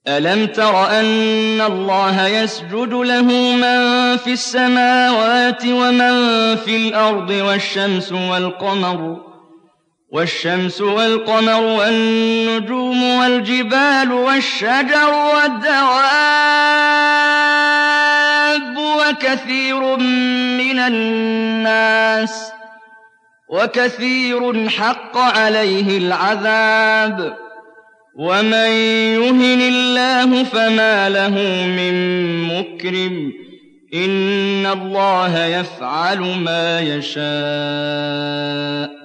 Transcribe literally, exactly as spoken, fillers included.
أَلَمْ تَرَ أَنَّ اللَّهَ يَسْجُدُ لَهُ مَن فِي السَّمَاوَاتِ وَمَن فِي الْأَرْضِ وَالشَّمْسُ وَالْقَمَرُ وَالنُّجُومُ وَالْجِبَالُ وَالشَّجَرُ وَالدَّوَابُّ وَكَثِيرٌ حَقَّ عَلَيْهِ الْعَذَابُ ۗ وَمَن يُهِنِ اللَّهُ فَمَا لَهُ مِن مُّكْرِمٍ ۚ إِنَّ اللَّهَ يَفْعَلُ مَا يَشَاءُ.